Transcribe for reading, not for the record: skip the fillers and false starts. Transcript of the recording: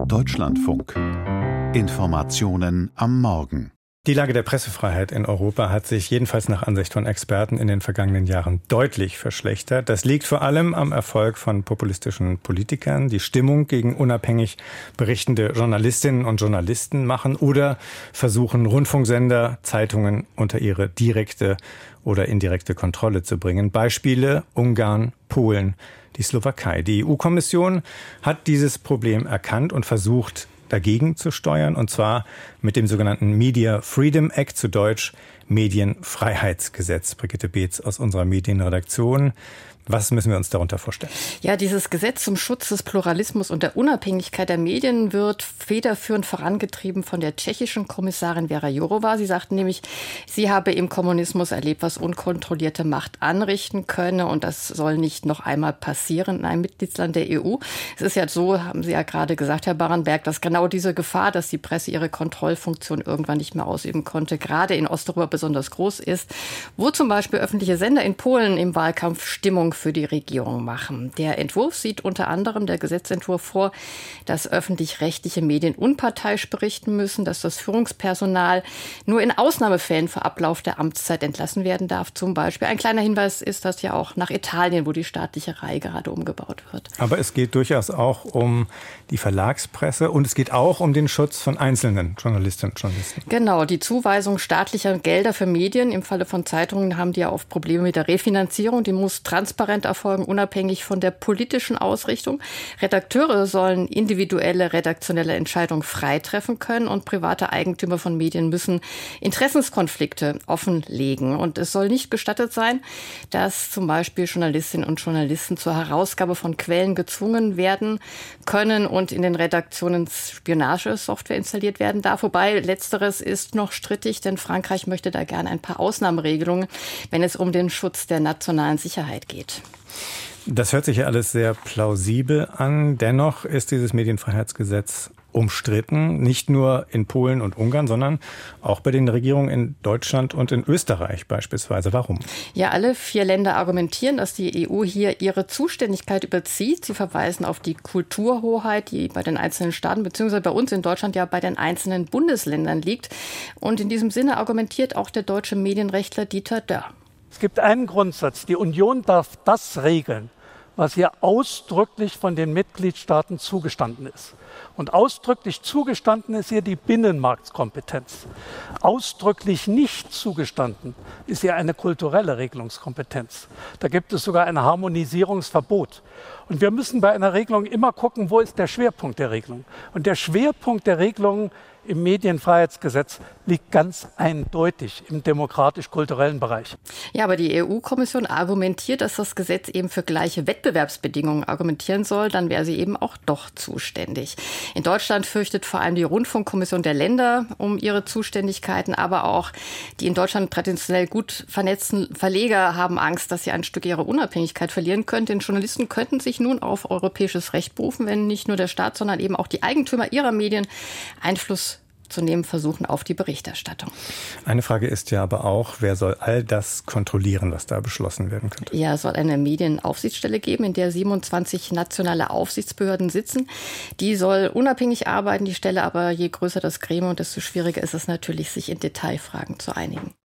Deutschlandfunk. Informationen am Morgen. Die Lage der Pressefreiheit in Europa hat sich jedenfalls nach Ansicht von Experten in den vergangenen Jahren deutlich verschlechtert. Das liegt vor allem am Erfolg von populistischen Politikern, die Stimmung gegen unabhängig berichtende Journalistinnen und Journalisten machen oder versuchen, Rundfunksender, Zeitungen unter ihre direkte oder indirekte Kontrolle zu bringen. Beispiele: Ungarn, Polen, die Slowakei. Die EU-Kommission hat dieses Problem erkannt und versucht, dagegen zu steuern, und zwar mit dem sogenannten Media Freedom Act, zu Deutsch Medienfreiheitsgesetz. Brigitte Beetz aus unserer Medienredaktion. Was müssen wir uns darunter vorstellen? Ja, dieses Gesetz zum Schutz des Pluralismus und der Unabhängigkeit der Medien wird federführend vorangetrieben von der tschechischen Kommissarin Věra Jourová. Sie sagte nämlich, sie habe im Kommunismus erlebt, was unkontrollierte Macht anrichten könne, und das soll nicht noch einmal passieren in einem Mitgliedsland der EU. Es ist ja so, haben Sie ja gerade gesagt, Herr Barenberg, dass genau diese Gefahr, dass die Presse ihre Kontrollfunktion irgendwann nicht mehr ausüben konnte, gerade in Osteuropa besonders groß ist, wo zum Beispiel öffentliche Sender in Polen im Wahlkampf Stimmung für die Regierung machen. Der Entwurf sieht unter anderem, der Gesetzentwurf, vor, dass öffentlich-rechtliche Medien unparteiisch berichten müssen, dass das Führungspersonal nur in Ausnahmefällen vor Ablauf der Amtszeit entlassen werden darf. Zum Beispiel ein kleiner Hinweis ist das ja auch nach Italien, wo die staatliche Reihe gerade umgebaut wird. Aber es geht durchaus auch um die Verlagspresse und es geht auch um den Schutz von einzelnen Journalistinnen und Journalisten. Genau, die Zuweisung staatlicher Gelder für Medien, im Falle von Zeitungen haben die ja oft Probleme mit der Refinanzierung, die muss transparent erfolgen, unabhängig von der politischen Ausrichtung. Redakteure sollen individuelle redaktionelle Entscheidungen frei treffen können, und private Eigentümer von Medien müssen Interessenskonflikte offenlegen. Und es soll nicht gestattet sein, dass zum Beispiel Journalistinnen und Journalisten zur Herausgabe von Quellen gezwungen werden können und in den Redaktionen Spionagesoftware installiert werden darf. Wobei letzteres ist noch strittig, denn Frankreich möchte da gerne ein paar Ausnahmeregelungen, wenn es um den Schutz der nationalen Sicherheit geht. Das hört sich ja alles sehr plausibel an. Dennoch ist dieses Medienfreiheitsgesetz umstritten, nicht nur in Polen und Ungarn, sondern auch bei den Regierungen in Deutschland und in Österreich beispielsweise. Warum? Ja, alle 4 Länder argumentieren, dass die EU hier ihre Zuständigkeit überzieht. Sie verweisen auf die Kulturhoheit, die bei den einzelnen Staaten bzw. bei uns in Deutschland ja bei den einzelnen Bundesländern liegt. Und in diesem Sinne argumentiert auch der deutsche Medienrechtler Dieter Dörr. Es gibt einen Grundsatz: Die Union darf das regeln, was ihr ausdrücklich von den Mitgliedstaaten zugestanden ist. Und ausdrücklich zugestanden ist ihr die Binnenmarktkompetenz. Ausdrücklich nicht zugestanden ist ihr eine kulturelle Regelungskompetenz. Da gibt es sogar ein Harmonisierungsverbot. Und wir müssen bei einer Regelung immer gucken, wo ist der Schwerpunkt der Regelung. Und der Schwerpunkt der Regelung im Medienfreiheitsgesetz liegt ganz eindeutig im demokratisch-kulturellen Bereich. Ja, aber die EU-Kommission argumentiert, dass das Gesetz eben für gleiche Wettbewerbsbedingungen argumentieren soll. Dann wäre sie eben auch doch zuständig. In Deutschland fürchtet vor allem die Rundfunkkommission der Länder um ihre Zuständigkeiten, aber auch die in Deutschland traditionell gut vernetzten Verleger haben Angst, dass sie ein Stück ihrer Unabhängigkeit verlieren könnten. Denn Journalisten könnten sich nun auf europäisches Recht berufen, wenn nicht nur der Staat, sondern eben auch die Eigentümer ihrer Medien Einfluss zu nehmen versuchen auf die Berichterstattung. Eine Frage ist ja aber auch, wer soll all das kontrollieren, was da beschlossen werden könnte? Ja, es soll eine Medienaufsichtsstelle geben, in der 27 nationale Aufsichtsbehörden sitzen. Die soll unabhängig arbeiten, die Stelle aber, je größer das Gremium, desto schwieriger ist es natürlich, sich in Detailfragen zu einigen.